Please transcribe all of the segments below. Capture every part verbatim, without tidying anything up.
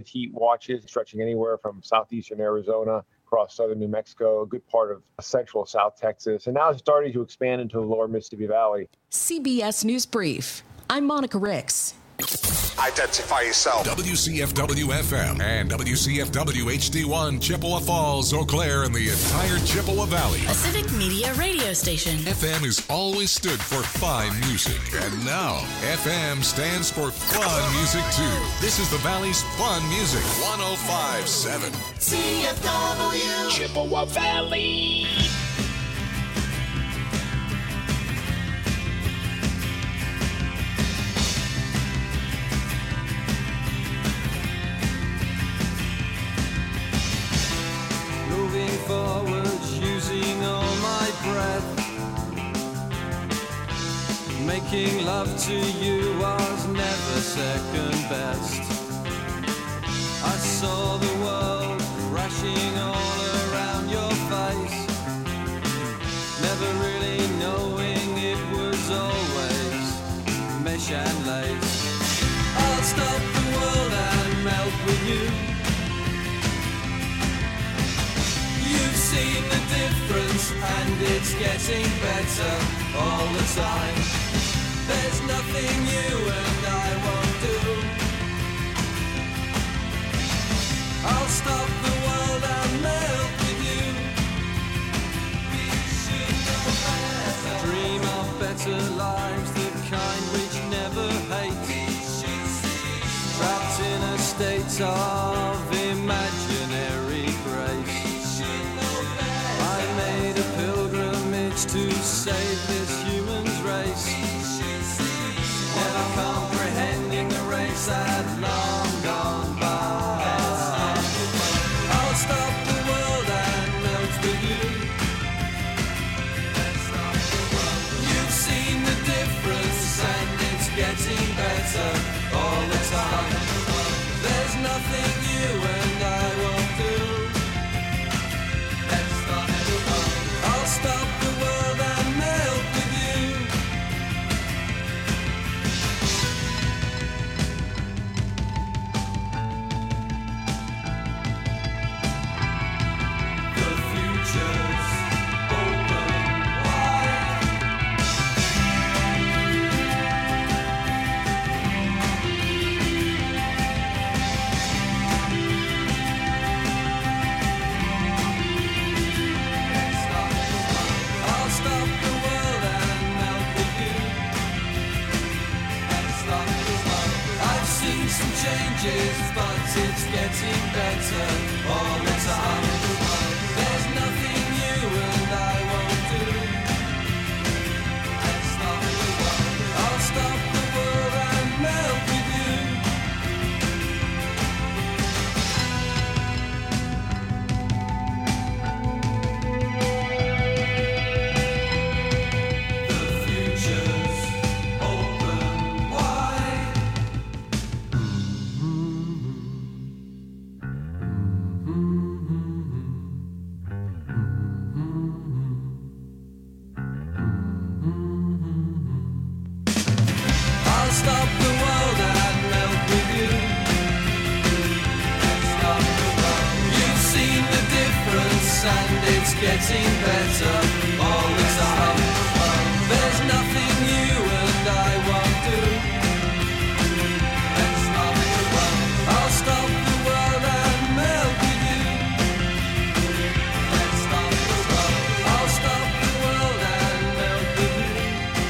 extended heat watches stretching anywhere from southeastern Arizona across southern New Mexico, a good part of central South Texas, and now it's starting to expand into the lower Mississippi Valley. C B S News Brief. I'm Monica Ricks. Identify yourself. W C F W F M and W C F W H D one, Chippewa Falls, Eau Claire, and the entire Chippewa Valley. A Civic Media radio station. F M has always stood for fine music, and now F M stands for fun music too. This is the Valley's fun music. one oh five point seven C F W Chippewa Valley. Forwards, using all my breath. Making love to you was never second best. I saw the world crashing all around your face, never really knowing it was always mesh and lace. I'll stop the world and melt with you. You've seen the difference, and it's getting better all the time. There's nothing you and I won't do. I'll stop the world and melt with you. We should know better. Dream of better lives, the kind which never hate. Trapped in a state of imaginary grace. To save this human's race, never comprehending the race that long gone by. I'll stop the world and melt with you. You've seen the difference, and it's getting better all the time. There's nothing you and I won't do. I'll stop the world and melt with you. The future's open wide. I'll stop the world and melt with you. I've seen some changes, but it's getting better all the time. There's nothing you and I won't do. I'll stop the world and melt with you. The future's open wide. I'll stop the world and melt with you. You've seen the difference, and it's getting better all the time. There's nothing you and I won't do. I'll stop the world and melt with you. I'll stop the world and melt with you.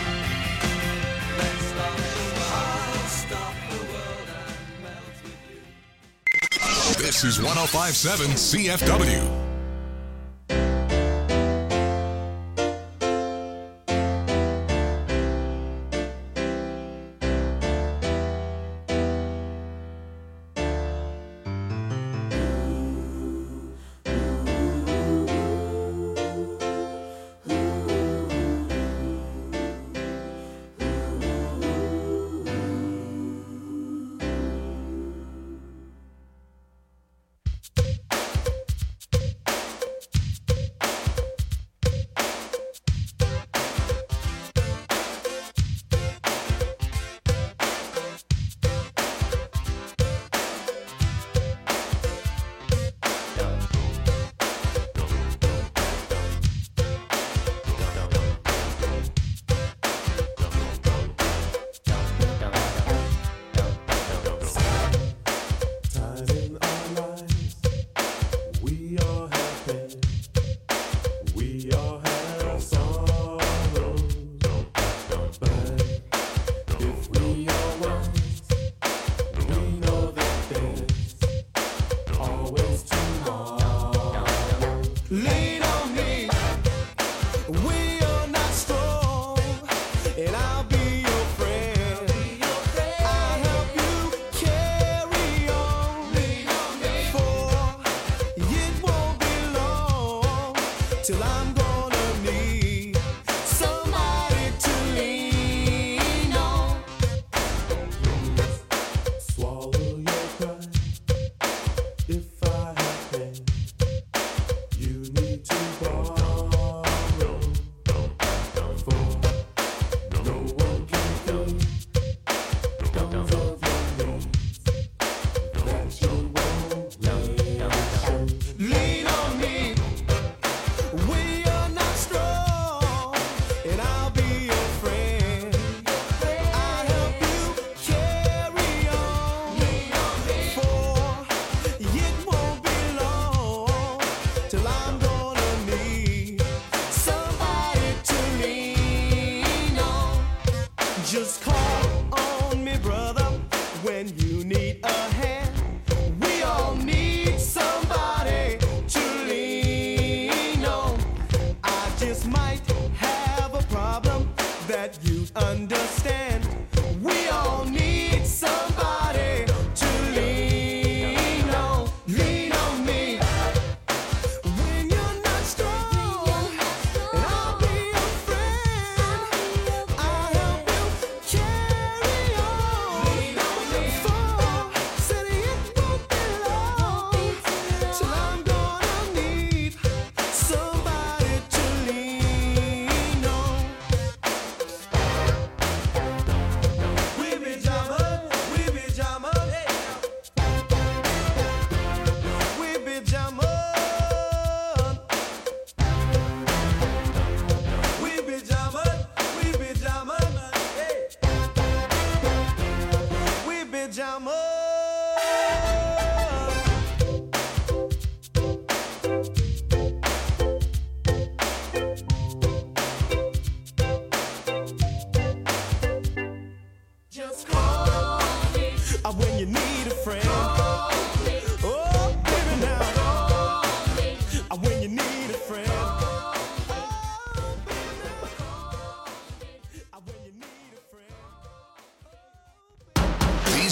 I'll stop the world and melt with you. This is one oh five point seven C F W.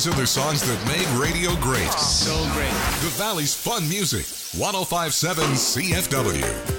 These are the songs that made radio great. So great. The Valley's Fun Music, one oh five point seven C F W.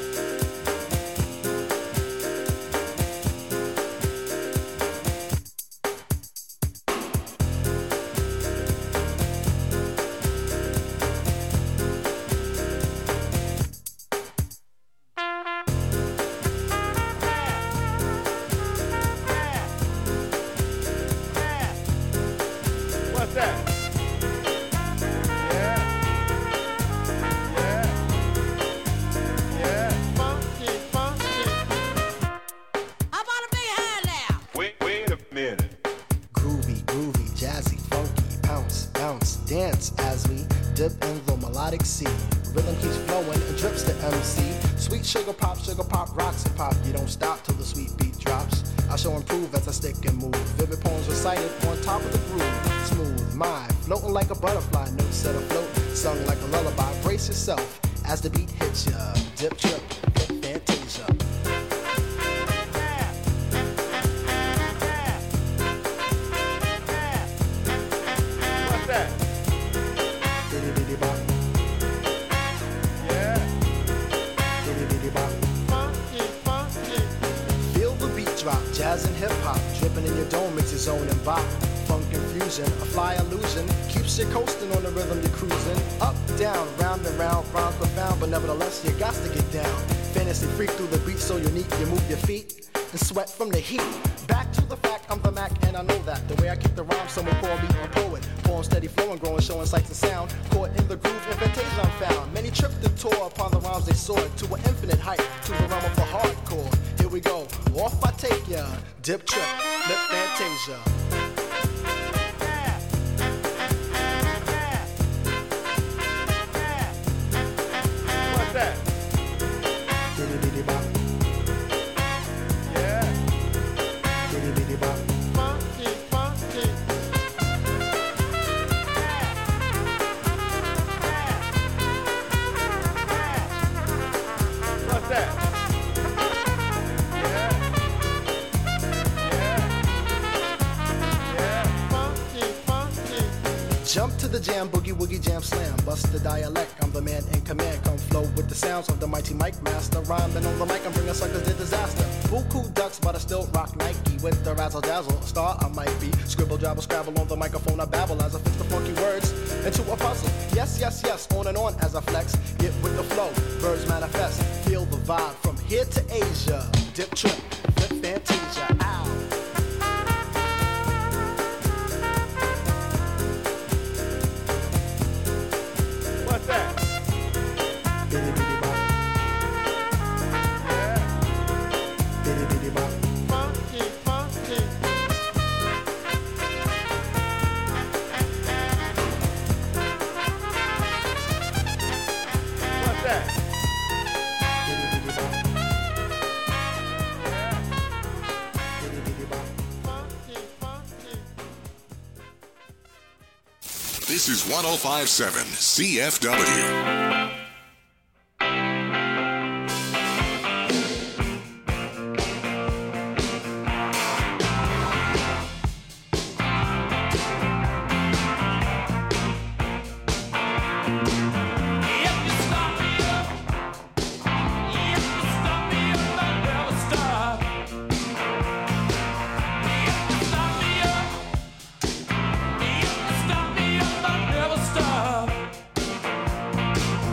As the beat hits ya, dip, trip, fantasia. What's that? Diddy diddy bop. Yeah. Diddy diddy bop. Funky, funky. Feel the beat drop, jazz and hip hop, dripping in your dome makes your zone and bop. Funk infusion, a fly illusion, keeps you coasting on the rhythm you're cruising. Up, down, round and round, rhymes profound, but nevertheless you got to get down. Fantasy freak through the beat so unique, you move your feet and sweat from the heat. Back to the fact, I'm the Mac and I know that. The way I kick the rhyme, someone call me a poet. Poem steady flowing, growing, showing sights and sound. Caught in the groove, invitation I'm found. Many tripped and tore upon the rhymes they soared to an infinite height, to the realm of the hardcore. Here we go, off I take ya, dip, trip, lip, fantasia. Jump to the jam, boogie woogie jam slam. Bust the dialect, I'm the man in command. Come flow with the sounds of the mighty mic master. Rhyming on the mic, I'm bringing suckers to disaster. Buku ducks, but I still rock Nike. With the razzle dazzle, star I might be. Scribble, jabble, scrabble on the microphone, I babble as I fix the funky words into a puzzle. Yes, yes, yes, on and on as I flex. Get with the flow, birds manifest. Feel the vibe from here to Asia. Dip, trip, flip, fantasia, ow. What's that? Bitty bitty bop. Yeah. Bitty bitty bop. Funky, funky. What's that? Bitty bitty bop. Yeah. Bitty bitty bop. Funky, funky. This is one oh five point seven C F W. Stop me up, I never stop.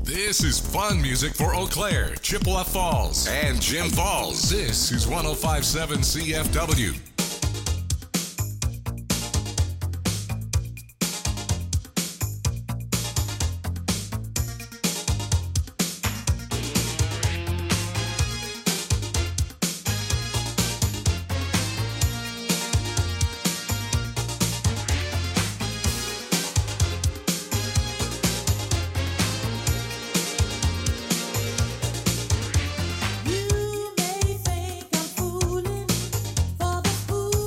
This is fun music for Eau Claire, Chippewa Falls, and Jim Falls. This is one oh five point seven C F W. You may think I'm fooling for the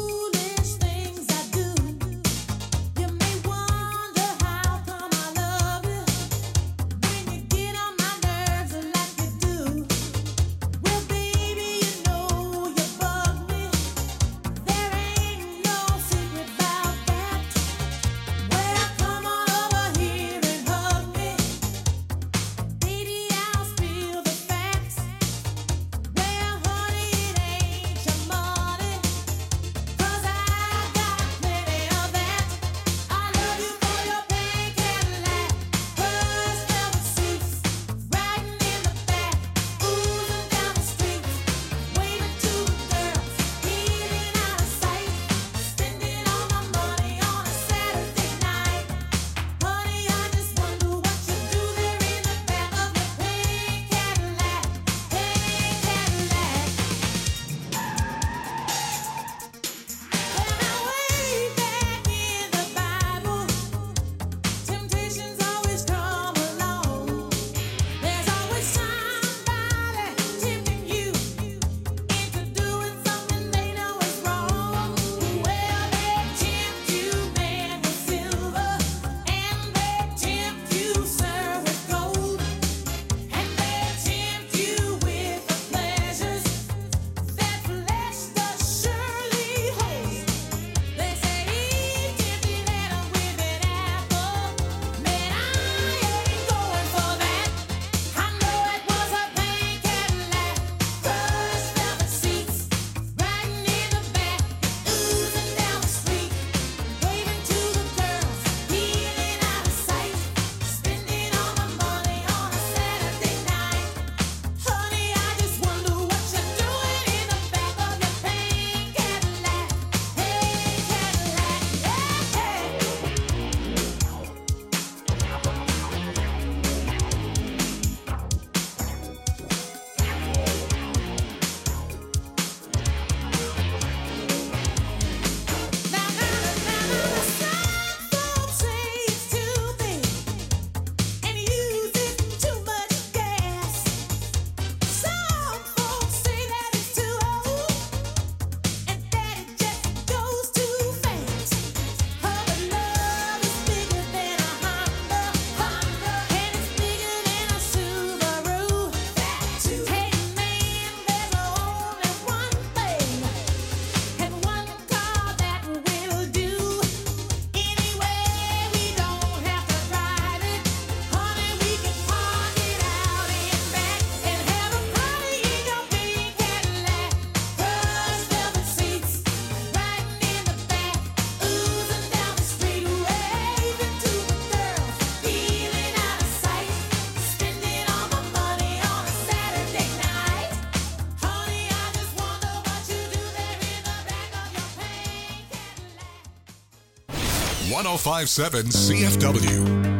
one oh five point seven C F W.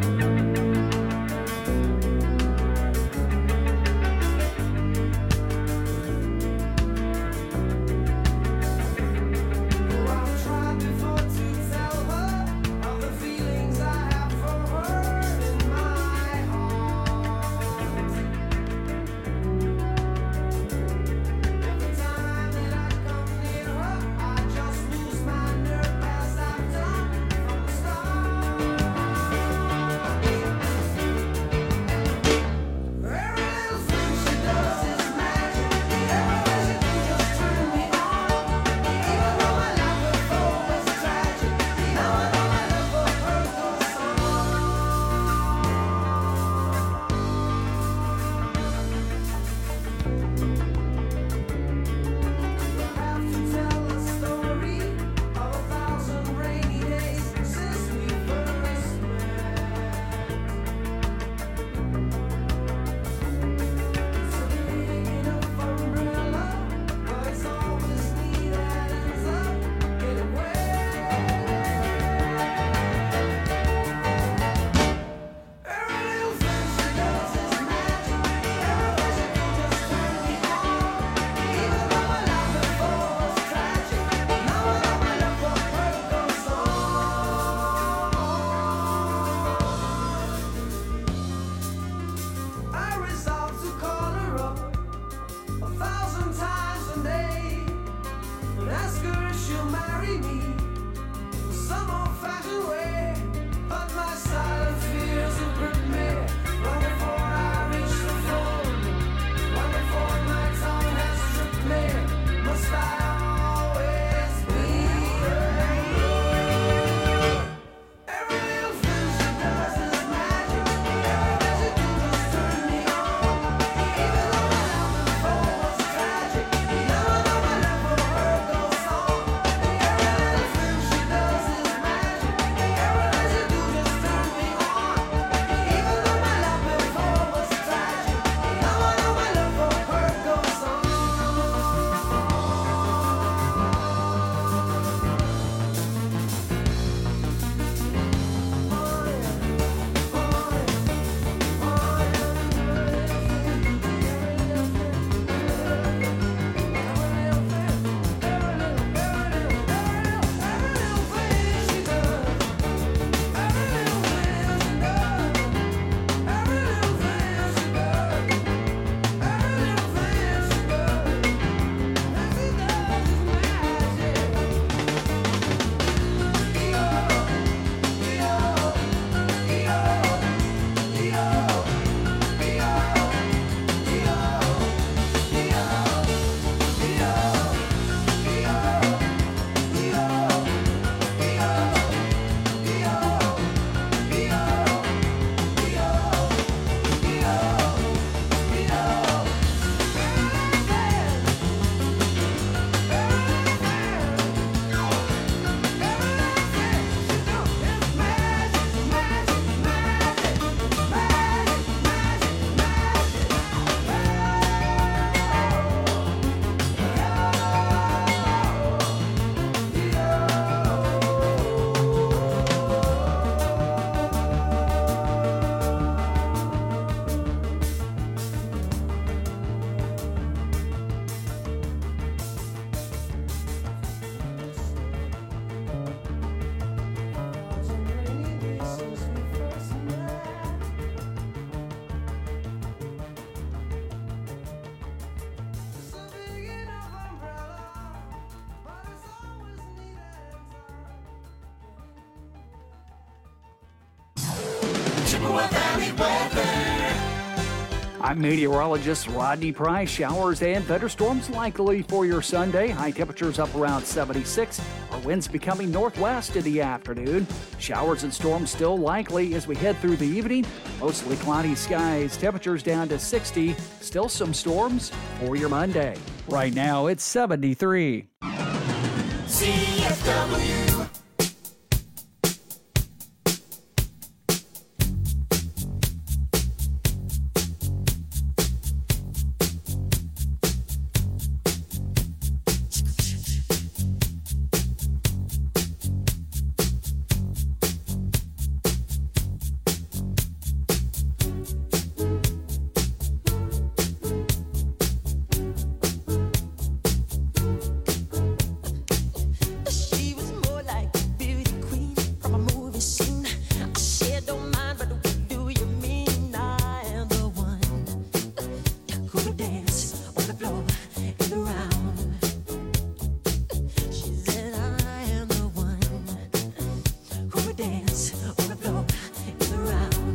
I'm meteorologist Rodney Price. Showers and thunderstorms likely for your Sunday. High temperatures up around seventy-six. Our winds becoming northwest in the afternoon. Showers and storms still likely as we head through the evening. Mostly cloudy skies. Temperatures down to sixty. Still some storms for your Monday. Right now it's seventy-three. C F W. She was more like a beauty queen from a movie scene. I said, don't mind, but what do you mean? I am the one who would dance on the floor in the round. She said, I am the one who would dance on the floor in the round.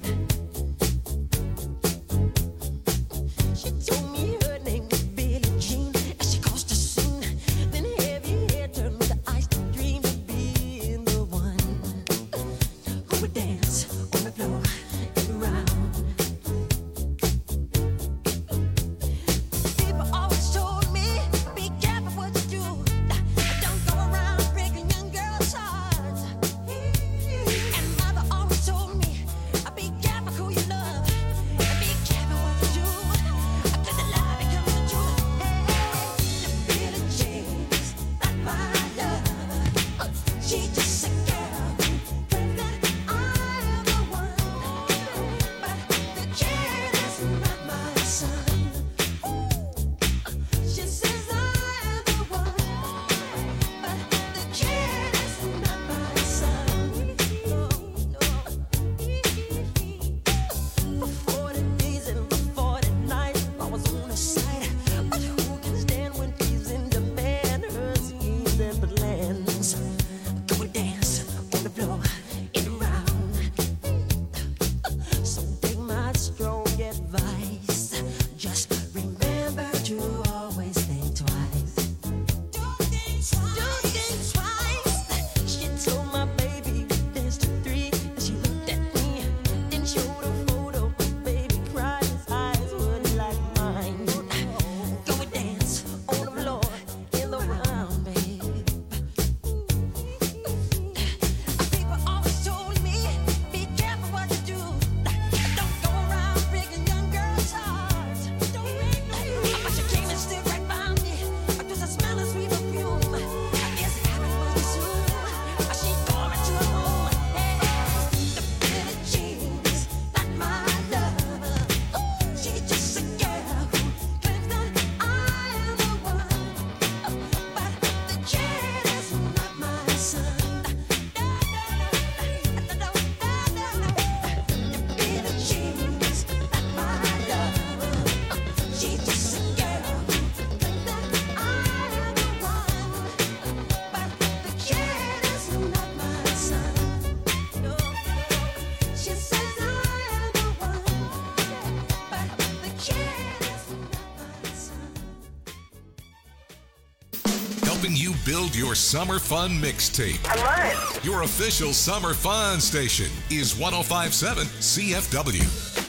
She told me her name was Billie Jean as she caused a scene. Then heavy hair turned with the eyes to dream of being the one who would dance on the floor and around. People helping you build your summer fun mixtape. I love it. Your official summer fun station is one oh five point seven C F W.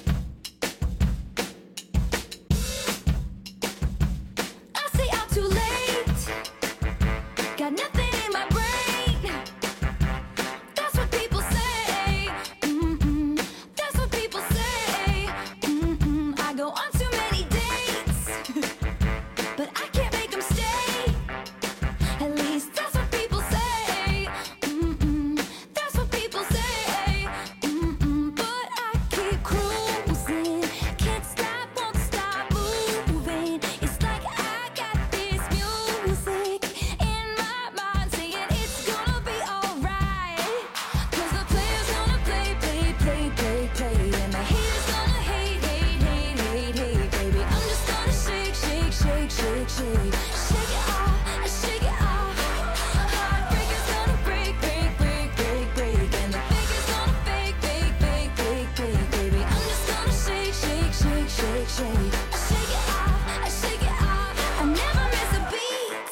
I say I'm too late. Got nothing in my brain. That's what people say. Mm-mm. That's what people say. Mm-mm. I go on too many dates, but I can't make them stay. At least that's what people say. Mm-mm. That's what people say. Mm-mm. But I keep cruising. Can't stop, won't stop moving. It's like I got this music in my mind saying it's gonna be alright. Cause the player's gonna play, play, play, play, play. And the haters gonna hate, hate, hate, hate, hate, baby. I'm just gonna shake, shake, shake, shake, shake. Shake it off, shake it off. Heartbreaker's gonna break, break, break, break, break. And the faker's gonna fake, fake, fake, fake, fake, baby. I'm just gonna shake, shake, shake, shake, shake. I shake it off, I shake it off. I never miss a beat.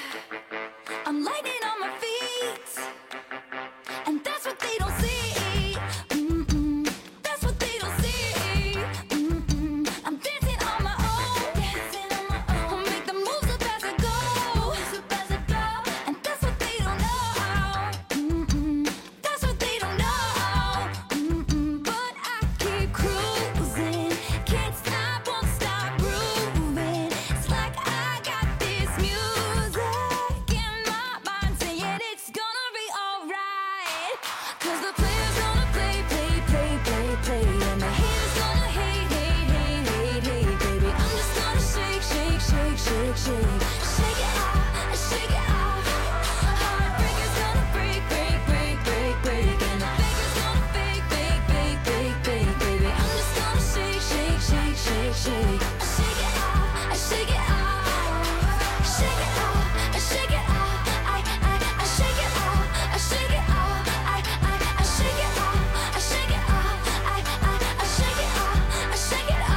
I'm lightning on my feet, and that's what they don't see. Mm-mm. That's what they don't see. Mm-mm. I'm dancing on my own, dancing on my own. I'll make the moves up as I go, up as I go. And that's what they don't know. Mm-mm. That's what they don't know. Mm-mm. But I keep cruising, can't stop, won't stop grooving. It's like I got this music in my mind saying it's gonna be alright. Cause the player's gonna play, play, play, play, play. And the haters gonna hate, hate, hate, hate, hate, baby. I'm just gonna shake, shake, shake, shake, shake. Shake it off, shake it off. Heartbreaker's gonna break, break, break, break, break. And the faker's gonna fake, fake, fake, fake, fake, baby. I'm just gonna shake, shake, shake, shake, shake. Shake it off, shake it off. Shake it off, shake it off. I, I, I shake it off, I shake it off. I, I, I shake it off, I shake it off. I, I, I shake it off, I shake it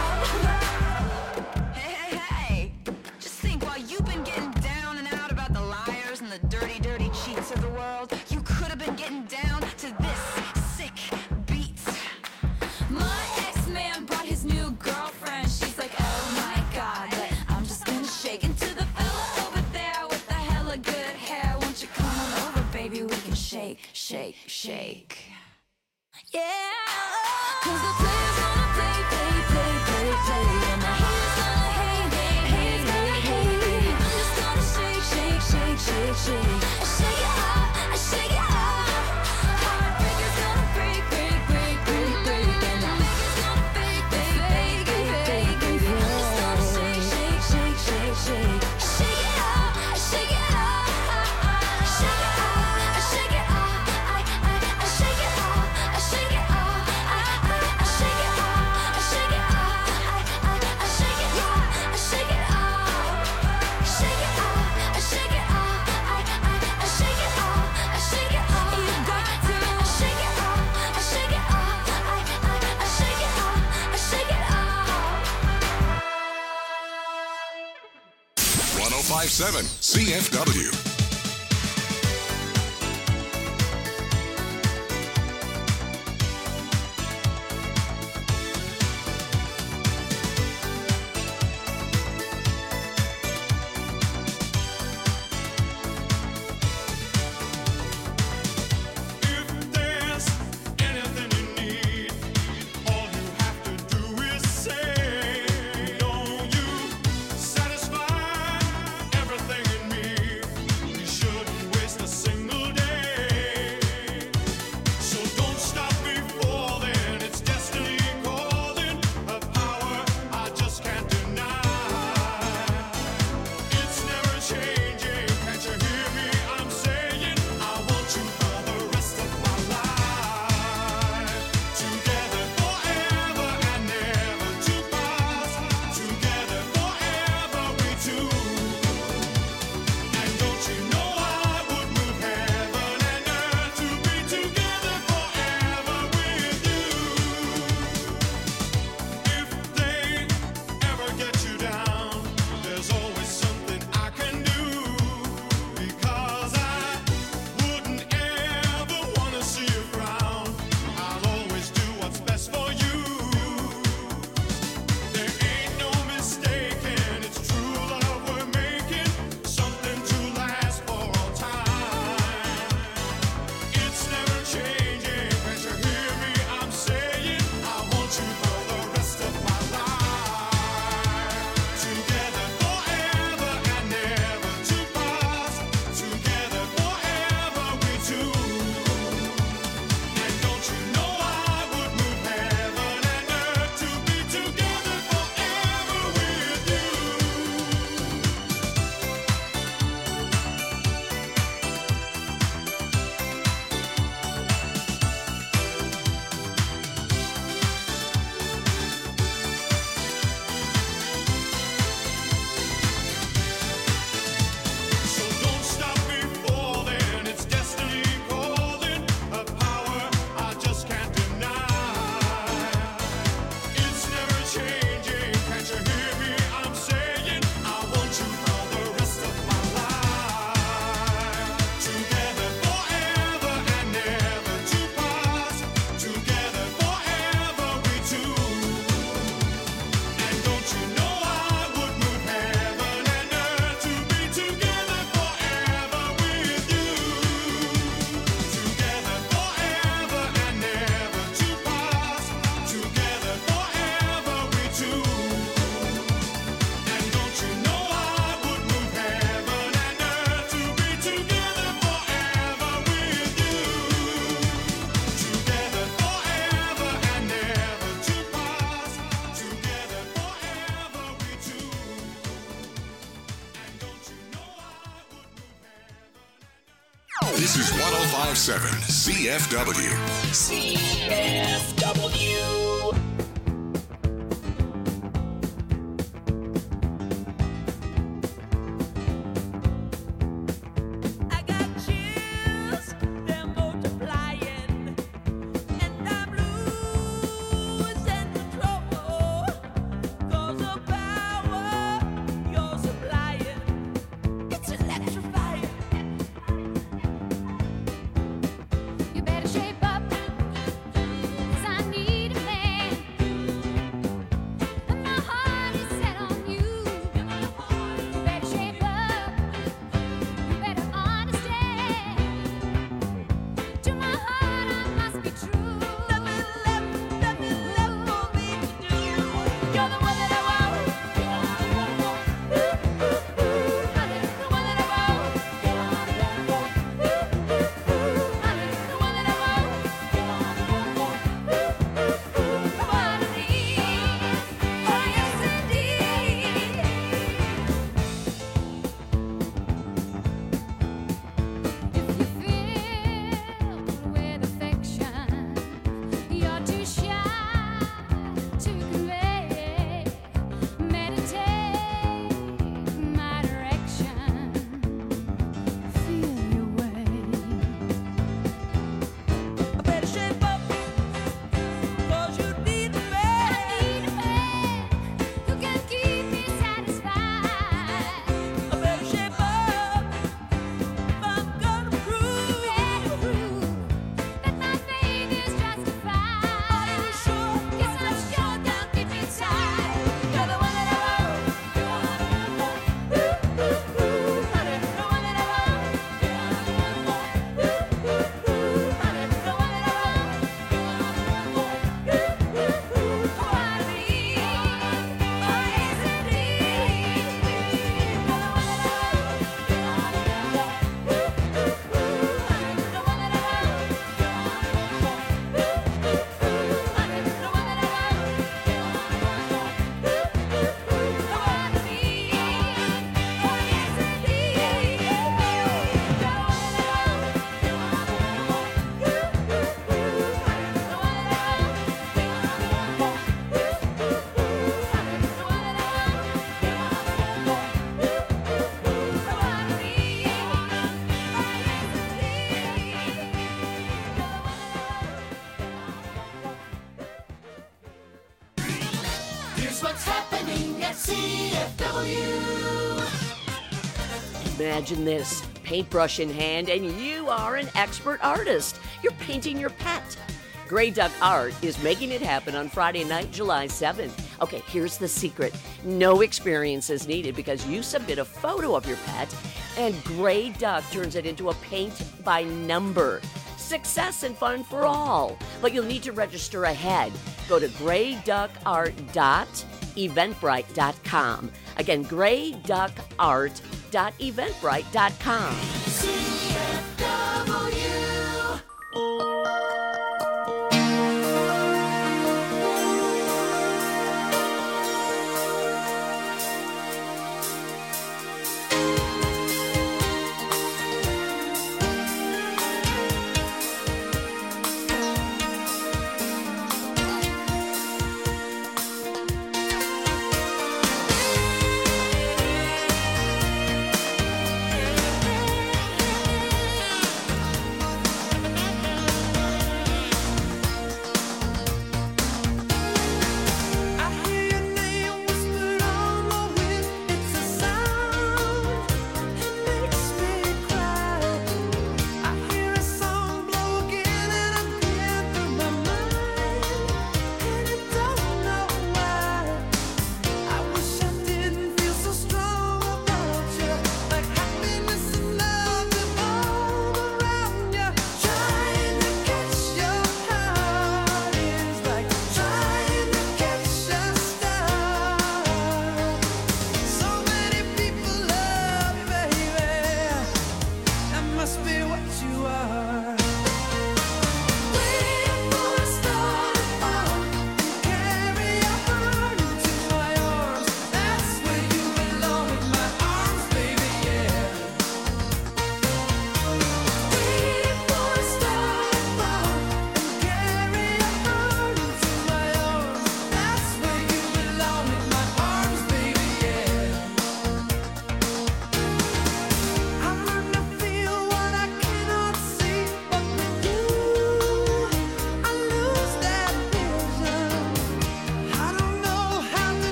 off. Hey, hey, hey. Just think, while you've been getting down and out about the liars and the dirty, dirty cheats of the world, you could have been getting down to this sick beat. My ex-man brought his new girlfriend. She's like, oh my god, but I'm just gonna shake into the fella over there with the hella good hair. Won't you come on over, baby? We can shake, shake, shake. Yeah. Cause the player's gonna play, play, play, play, play. And the haters gonna hate, hate, hate, hate, hate, baby. I'm just gonna shake, shake, shake, shake, shake. Shake it off, shake it off. Heartbreaker's gonna break, break, break, break, break. And the faker's gonna fake, fake, fake, fake, fake, baby. I'm just gonna shake, shake, shake, shake, shake. Shake it off, shake it off. Shake it off, shake it off. I, I, I shake it off, I shake it off. I, I, I shake it off, I shake it off. I, I, I shake it off, I shake it off. Shake it off, I shake it off. I, I, I shake it off, I shake it off. You got to shake it off, I shake it off. I, I, I shake it off, I shake it off. one oh five point seven C F W. If there's anything you need, all you have to do is say, don't you satisfy everything in me? This is one oh five point seven C F W. C F W. Imagine this, paintbrush in hand, and you are an expert artist. You're painting your pet. Grey Duck Art is making it happen on Friday night, July seventh. Okay, here's the secret. No experience is needed because you submit a photo of your pet, and Grey Duck turns it into a paint by number. Success and fun for all. But you'll need to register ahead. Go to grey duck art dot eventbrite dot com. Again, grey duck art dot eventbrite dot com. C F W.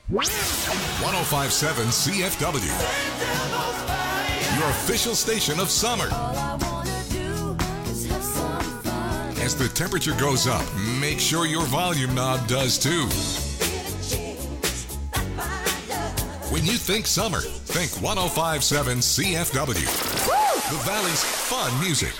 one oh five point seven C F W, your official station of summer. As the temperature goes up, make sure your volume knob does too. When you think summer, think one oh five point seven C F W, the Valley's fun music.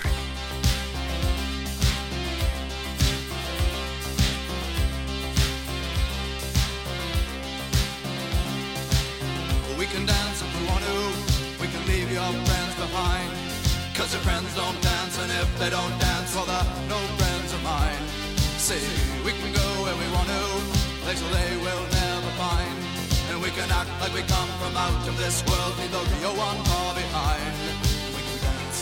We can dance if we want to, we can leave your friends behind. Cause your friends don't dance, and if they don't dance, well, they're no friends of mine. See, we can go where we want to, places they will never find. And we can act like we come from out of this world, leave the real one far behind. We can dance.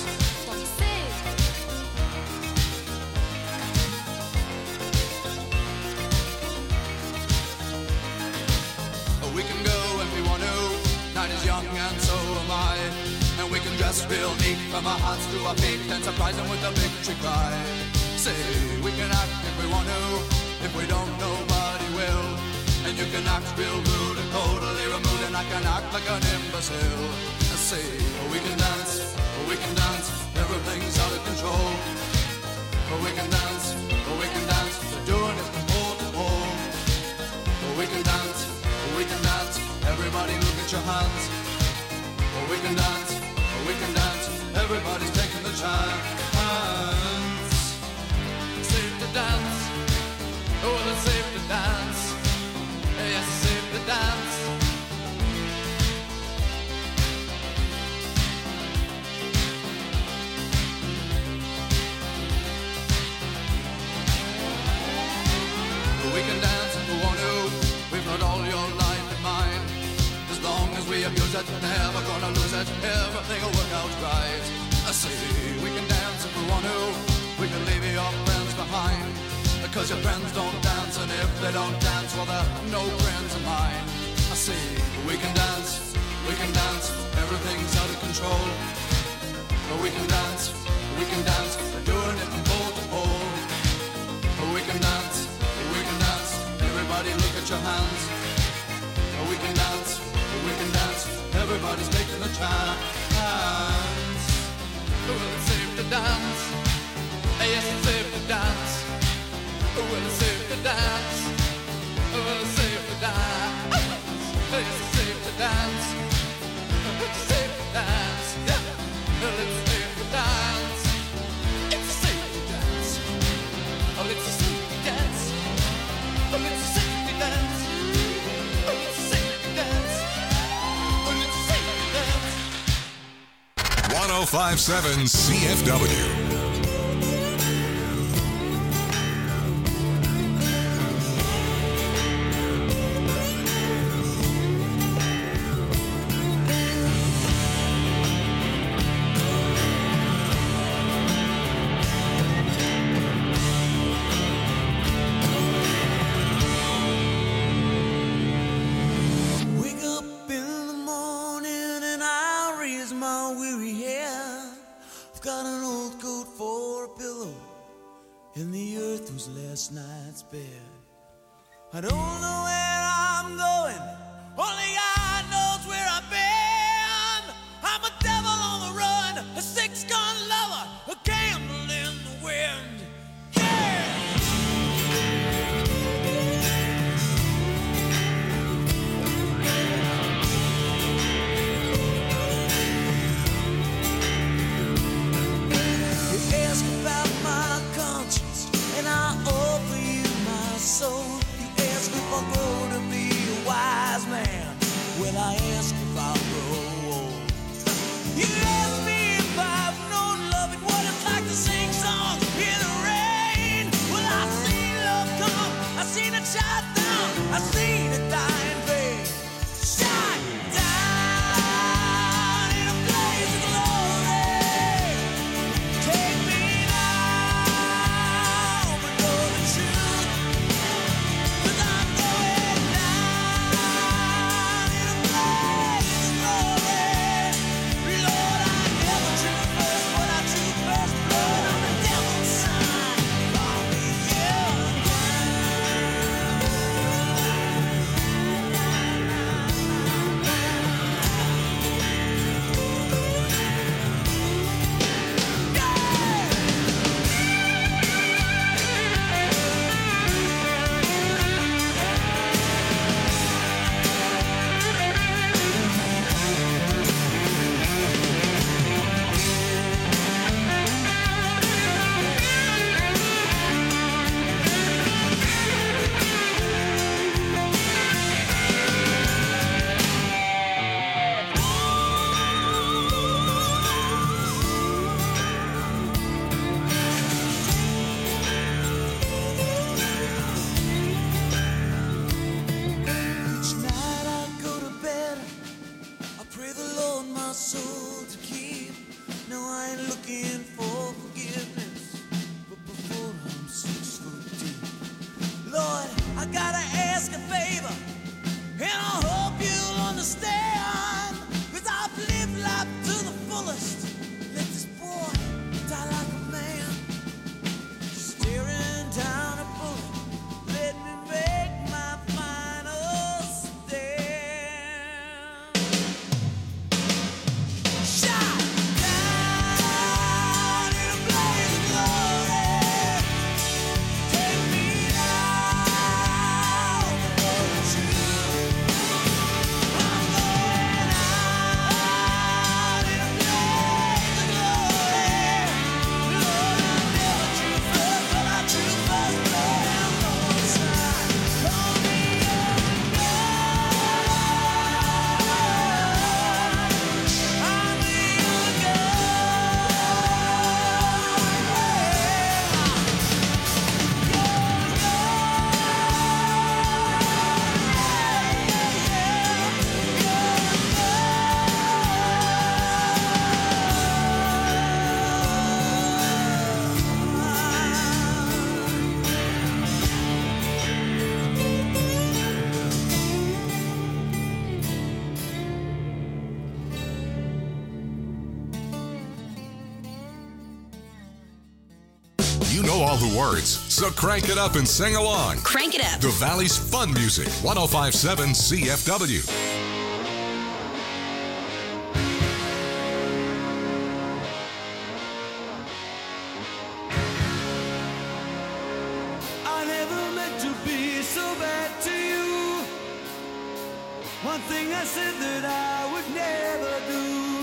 Oh, we can go when we want to, night is young and so am I. And we can dress real neat from our hearts to our feet and surprise them with a victory cry. Say, we can act if we want to, if we don't, nobody will. And you can act real rude and totally removed, and I can act like an imbecile. I say, oh, we can dance, oh, we can dance, everything's out of control. Oh, we can dance, oh, we can dance, we're doing it from pole to pole. Oh, we can dance, oh, we can dance, everybody look at your hands. Oh, we can dance, oh, we can dance, everybody's taking the chance. Safe to dance, oh, it's safe to dance. Yes, it's safe to dance. We can dance if we want to, we've got all your life in mind. As long as we abuse it, never gonna lose it, everything will work out right. I say, we can dance if we want to, we can leave your friends behind. Because your friends don't dance, and if they don't dance, well, they're no friends of mine. I say, we can dance, we can dance, everything's out of control. But we can dance, we can dance, we're doing it from pole to pole. But we can dance, we can dance, everybody look at your hands. But we can dance, we can dance, everybody's taking the chance. Well, it's safe to dance, yes, it's safe to dance. Well, it's safe to dance. Well, it's safe to dance. It's safe to dance. It's safe to dance. Yeah. Well, it's safe to dance. It's safe to dance. Oh, it's safe to dance. Oh, it's safe to dance. Oh, it's safe to dance. Oh, it's safe to dance. one oh five point seven C F W. Last night's bed. I don't know where I'm going, only God knows where I've been. I'm a devil on the run, a six-gun lover, a candle in the wind. You ask about my conscience, and I offer you my soul. You ask if I'll grow to be a wise man. Well, I ask if I'll grow old. You ask me if I've known love and what it's like to sing songs in the rain. Well, I've seen love come, I've seen it shine down, I've seen it die in vain. Shine down in a blaze of glory. Take me now, but know the truth. 'Cause I'm going down in a blaze of glory. Lord, I never choose first, but I choose first blood on the devil's side. Call me young. I gotta ask a favor, and I hope you'll understand. Cause I've lived life to the fullest. Let this boy die like a man. Staring down a bullet, let me make my final stand. Shot down in a blaze of glory. Take me down for the truth. I'm going out in a blaze of glory. Lord, I never drew first, but I drew first blood. I'm gonna shine. Call me young I'm the young You know all the words, so crank it up and sing along. Crank it up. The Valley's Fun Music, one oh five point seven C F W. I never meant to be so bad to you. One thing I said that I would never do.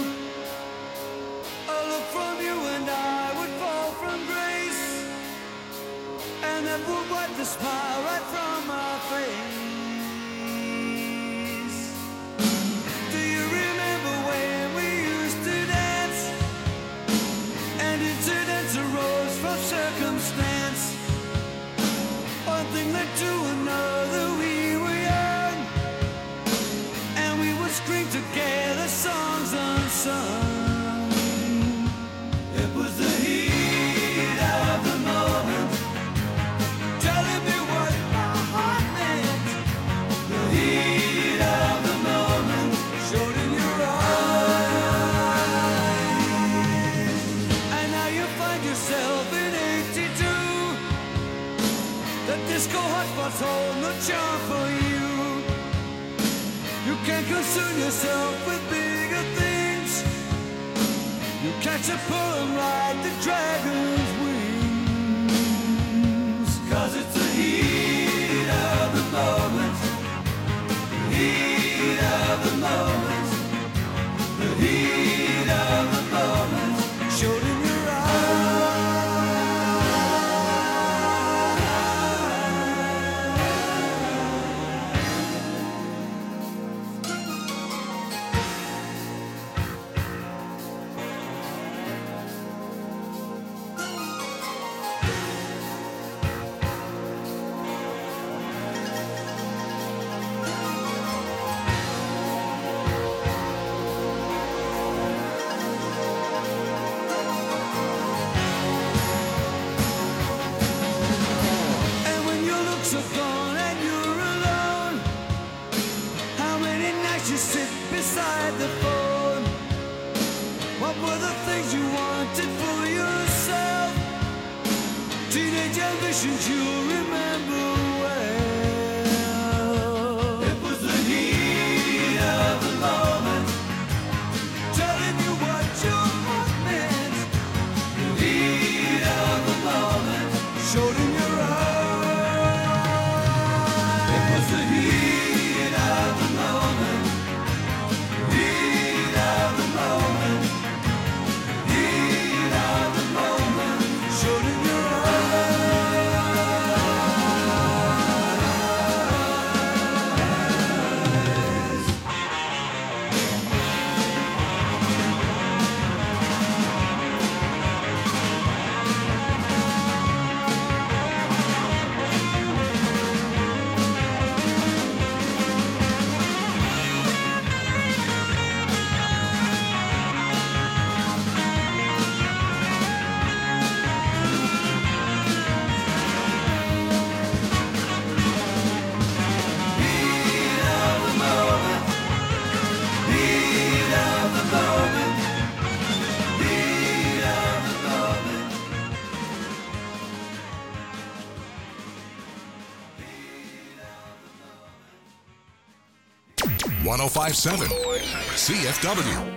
A look from you and I would fall from grace, and that would wipe the smile right from my face. Do you remember when we used to dance? And incidents arose from circumstance. One thing led to another, we were young, and we would scream together songs unsung. It was the heat of the moment, telling me what my heart meant. The heat of the moment showed in your eyes. And now you find yourself in eighty-two. The disco hotspots hold no charm for you. You can't concern yourself with bigger things. You catch a poem like the dragon's wings. Cause it's the heat of the moment. The heat of the moment. The heat of the moment showed in your one oh five point seven C F W.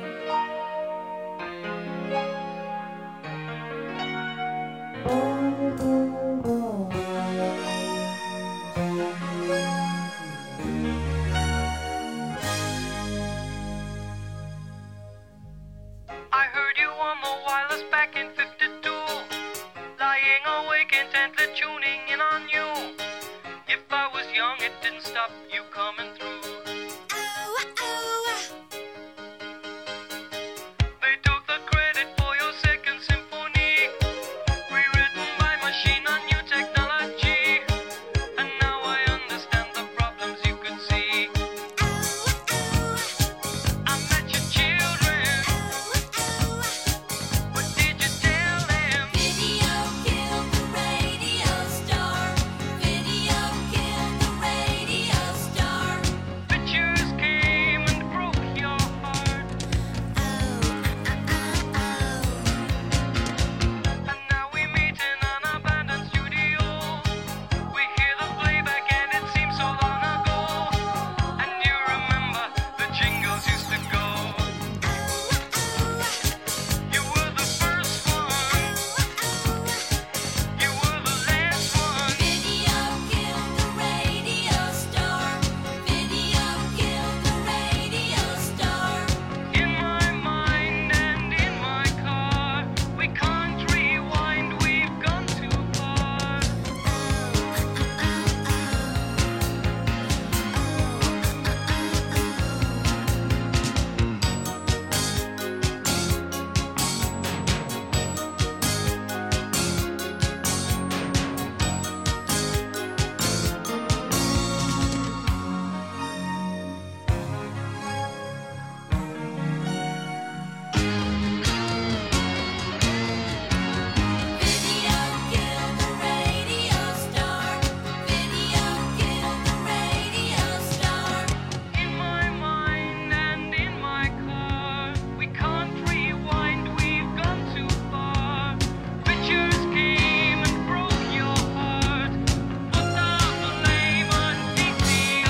I heard you on the wireless back in fifty-two, lying awake intently tuning in on you. If I was young, it didn't stop you coming through. They took the credit for your second symphony, rewritten by machine on new technology. And now I understand the problems you could see. I met your children. What did you tell them? Video killed the radio star. Video killed the radio star. Pictures came and broke your heart. And now we meet in an abandoned studio. We hear the playback and it seems so long ago. And you remember the jingles used to go. You were the first one. You were the last one. Video killed the radio star. Video killed the radio star. In my mind and in my car, we can't rewind, we've gone too far. Video killed the radio star. Video killed the radio star. In my mind and in my car, we can't rewind, we've gone too far. Pictures came and broke your heart. Put down the name on D C R.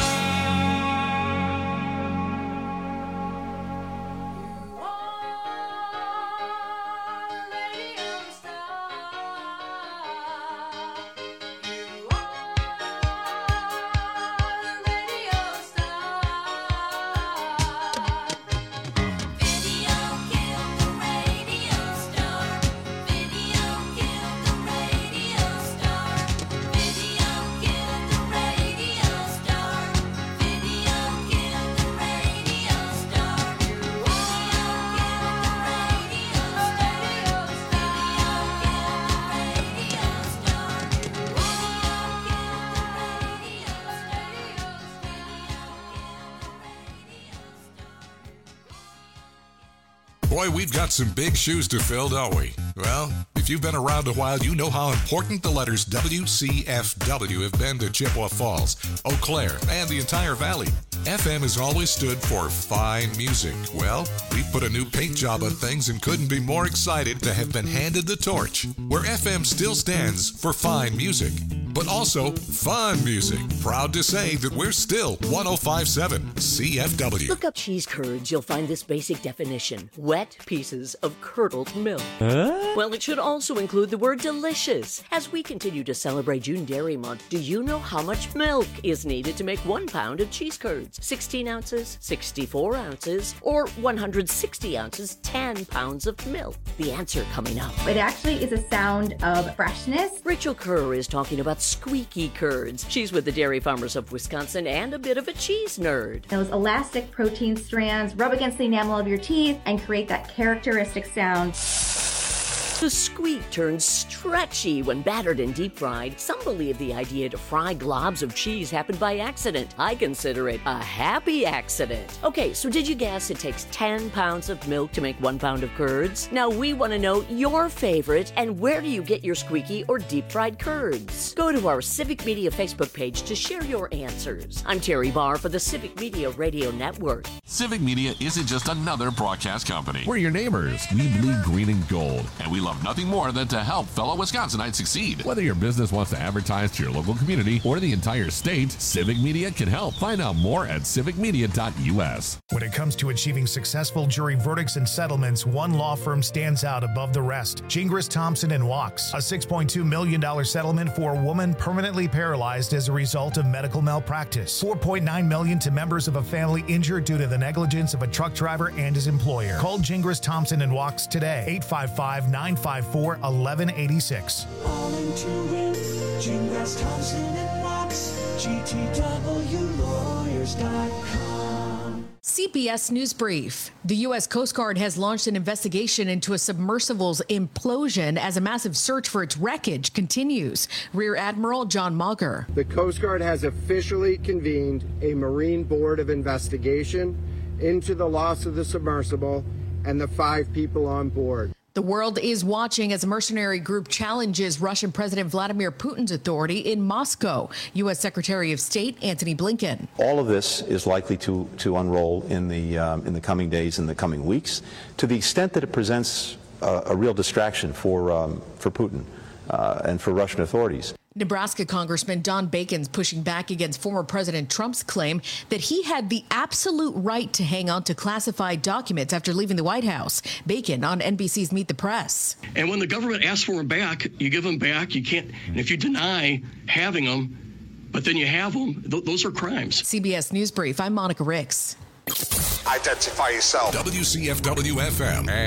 Video killed the radio star. Video killed the radio star. Video killed the radio star. Video killed the radio star. Video killed the radio star. Video killed the radio Boy, we've got some big shoes to fill, don't we? Well, if you've been around a while, you know how important the letters W C F W have been to Chippewa Falls, Eau Claire, and the entire valley. F M has always stood for fine music. Well, we put a new paint job on things and couldn't be more excited to have been handed the torch, where F M still stands for fine music, but also fun music. Proud to say that we're still one oh five point seven C F W. Look up cheese curds, you'll find this basic definition. Wet pieces of curdled milk. Well, it should also include the word delicious. As we continue to celebrate June Dairy Month, do you know how much milk is needed to make one pound of cheese curds? sixteen ounces, sixty-four ounces, or one hundred sixty ounces, ten pounds of milk? The answer coming up. It actually is a sound of freshness. Rachel Kerr is talking about squeaky curds. She's with the Dairy Farmers of Wisconsin and a bit of a cheese nerd. Those elastic protein strands rub against the enamel of your teeth and create that characteristic sound. The squeak turns stretchy when battered and deep fried. Some believe the idea to fry globs of cheese happened by accident. I consider it a happy accident. Okay, so did you guess it takes ten pounds of milk to make one pound of curds? Now we want to know your favorite and where do you get your squeaky or deep fried curds? Go to our Civic Media Facebook page to share your answers. I'm Terry Barr for the Civic Media Radio Network. Civic Media isn't just another broadcast company. We're your neighbors. We bleed green and gold. And we love nothing more than to help fellow Wisconsinites succeed. Whether your business wants to advertise to your local community or the entire state, Civic Media can help. Find out more at civic media dot u s. When it comes to achieving successful jury verdicts and settlements, one law firm stands out above the rest. Gingras, Thompson and Wachs. A six point two million dollars settlement for a woman permanently paralyzed as a result of medical malpractice. four point nine million dollars to members of a family injured due to the negligence of a truck driver and his employer. Call Gingras, Thompson and Wachs today. eight five five, nine five four, one one eight six. All into it, Gingras, Thompson and Wachs, G T W lawyers dot com. C B S News Brief. The U S Coast Guard has launched an investigation into a submersible's implosion as a massive search for its wreckage continues. Rear Admiral John Mauger. The Coast Guard has officially convened a Marine Board of Investigation into the loss of the submersible and the five people on board. The world is watching as a mercenary group challenges Russian President Vladimir Putin's authority in Moscow. U S Secretary of State Antony Blinken. All of this is likely to, to unroll in the, um, in the coming days and the coming weeks, to the extent that it presents a, a real distraction for, um, for Putin uh, and for Russian authorities. Nebraska Congressman Don Bacon's pushing back against former President Trump's claim that he had the absolute right to hang on to classified documents after leaving the White House. Bacon on N B C's Meet the Press. And when the government asks for them back, you give them back. You can't. And if you deny having them, but then you have them, th- those are crimes. C B S News Brief. I'm Monica Ricks. Identify yourself. W C F W F M.